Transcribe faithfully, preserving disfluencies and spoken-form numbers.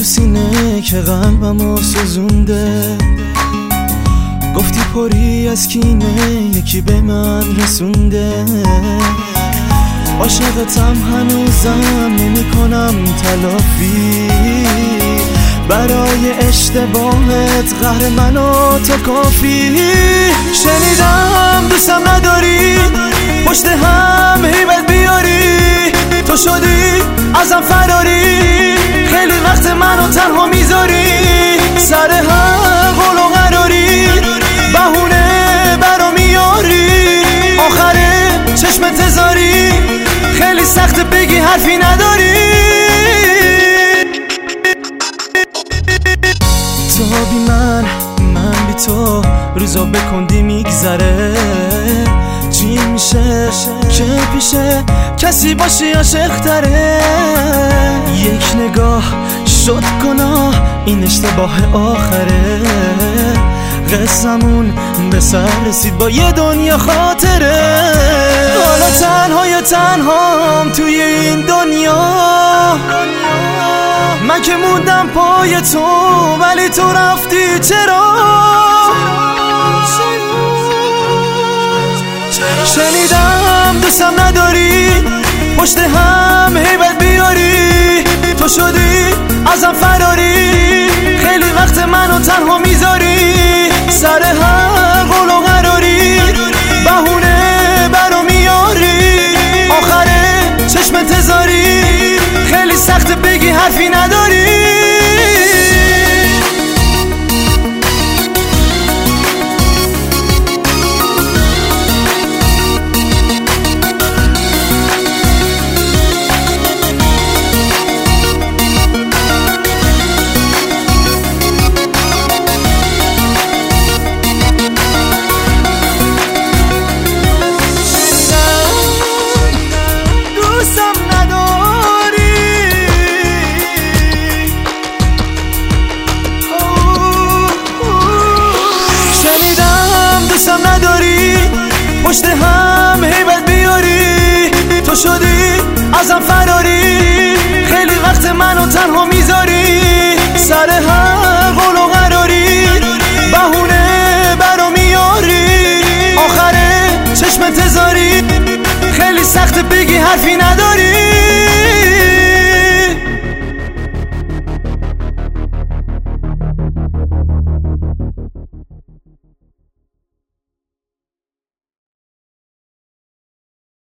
سینه که قلبمو سوزونده، گفتی پری از کینه یکی به من رسونده. عاشقتم هنوزم نمی کنم تلافی، برای اشتباهت قهر منو تو کافی. شنیدم دوستم نداری، پشت هم هیبت بیاری، تو شدی ازم فراری، خیلی وقت منو تنها میذاری، سر هر قول و قراری بهونه برا میاری، آخره چشم تزاری، خیلی سخت بگی حرفی نداری. تو بی من، من بی تو، روزا بکندی میگذره، چی میشه که پیشه کسی باشی عاشق تره. یک نگاه شد گناه، این اشتباه آخره، قصمون به سر رسید با یه دنیا خاطره. حالا تنهای تنهام توی این دنیا، من که موندم پای تو ولی تو رفتی چرا؟ شنیدم دوستم نداری، پشت هم هیبت بیاری، تو شدی ازم فراری، خیلی وقت منو تنها میذاری، سر هر قول و قراری بهونه برا میاری، آخره چشم تزاری، خیلی سخت بگی حرفی نداری. پشت هم هیبت بیاری، تو شدی ازم فراری، خیلی وقت منو تنها میذاری، سر هر قول و قراری بهونه برا میاری، آخره چشم تزاری، خیلی سخت بگی حرفی نداری.